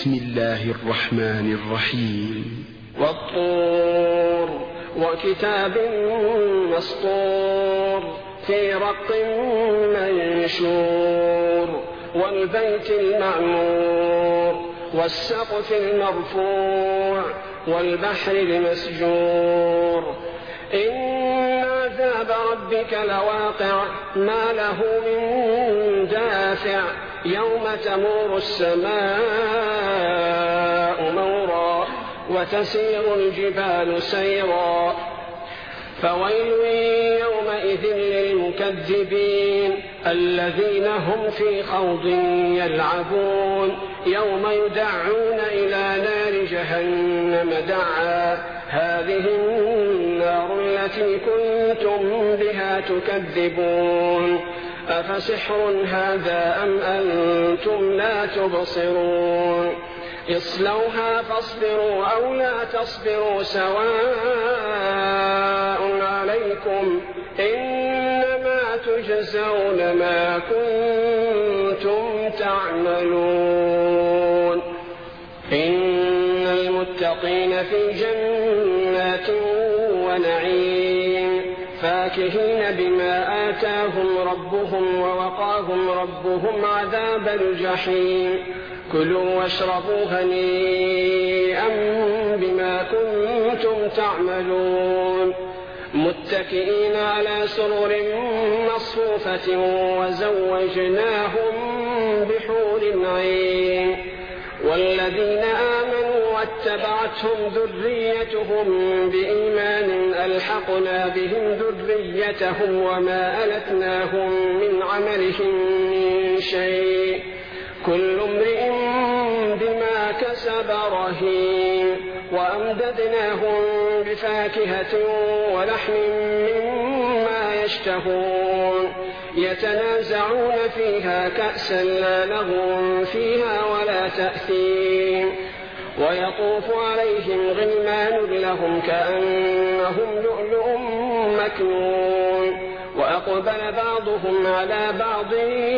بسم الله الرحمن الرحيم والطور وكتاب مسطور في رق منشور والبيت المعمور والسقف المرفوع والبحر المسجور إن عذاب ربك لواقع ما له من دافع يوم تمور السماء مورا وتسير الجبال سيرا فويل يومئذ للمكذبين الذين هم في خوض يلعبون يوم يدعون إلى نار جهنم دعا هذه النار التي كنتم بها تكذبون أفسحر هذا أم أنتم لا تبصرون اصلوها فاصبروا أو لا تصبروا سواء عليكم إنما تجزون ما كنتم تعملون إن المتقين في جنات ونعيم فاكهين بما آتاهم ربهم ووقاهم ربهم عذاب الجحيم كلوا واشربوا هنيئا بما كنتم تعملون متكئين على سرر مصفوفة وزوجناهم بحور عين والذين آمنوا واتبعتهم ذريتهم بإيمان ألحقنا بهم ذريتهم وما ألتناهم من عملهم من شيء كل امرئ بما كسب رهين وأمددناهم بفاكهة ولحم مما يشتهون يتنازعون فيها كأسا لا لغو فيها ولا تأثيم ويطوف عليهم غلمان لهم كأنهم لؤلؤ مكنون وأقبل بعضهم على بعض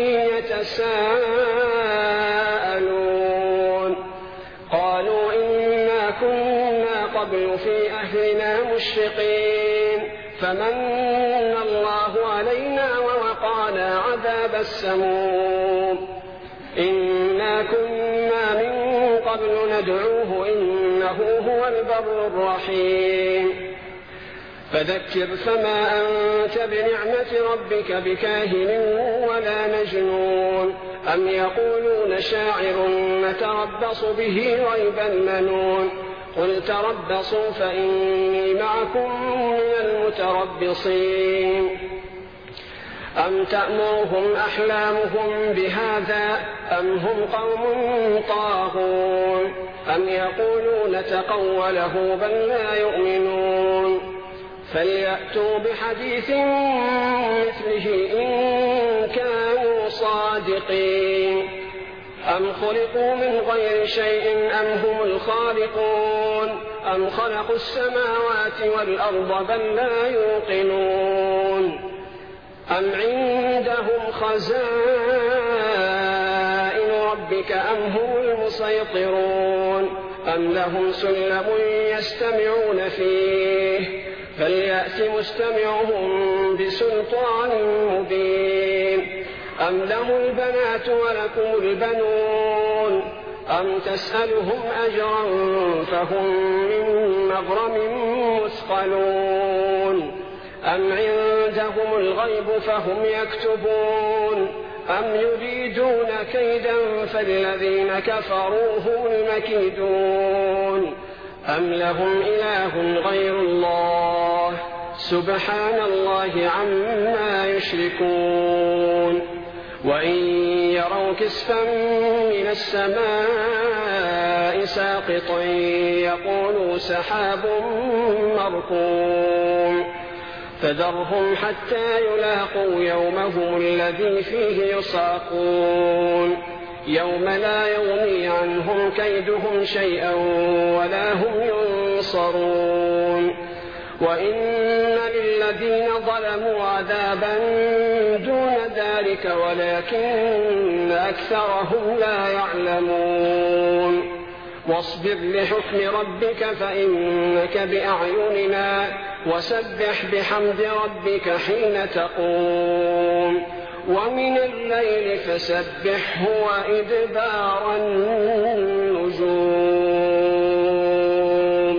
يتساءلون قالوا إنا كنا قبل في أهلنا مشفقين فمن الله علينا ووقانا عذاب السموم إنا كنا من قبل ندعوه إنه هو البر الرحيم فذكر فما أنت بنعمة ربك بكاهن ولا مجنون أم يقولون شاعر نتربص به ريب المنون قل تربصوا فإني معكم من المتربصين أم تأمرهم أحلامهم بهذا أم هم قوم طاغون أم يقولون تقوله بل لا يؤمنون فليأتوا بحديث مثله إن كانوا صادقين أم خلقوا من غير شيء أم هم الخالقون أم خلقوا السماوات والأرض بل لا يوقنون أم عندهم خزائن ربك أم هم المسيطرون أم لهم سلم يستمعون فيه فليأت مستمعهم بسلطان مبين أم لهم البنات ولكم البنون أم تسألهم أجرا فهم من مغرم مثقلون أم عندهم الغيب فهم يكتبون أم يريدون كيدا فالذين كفروا هم المكيدون أم لهم إله غير الله سبحان الله عما يشركون وإن يروا كسفا من السماء ساقطا يقولوا سحاب مركوم فذرهم حتى يلاقوا يومهم الذي فيه يصاقون يوم لا يغني عنهم كيدهم شيئا ولا هم ينصرون وإن للذين ظلموا عذابا دون ذلك ولكن أكثرهم لا يعلمون واصبر لحكم ربك فإنك بأعيننا وسبح بحمد ربك حين تقوم ومن الليل فسبحه وإدبار النجوم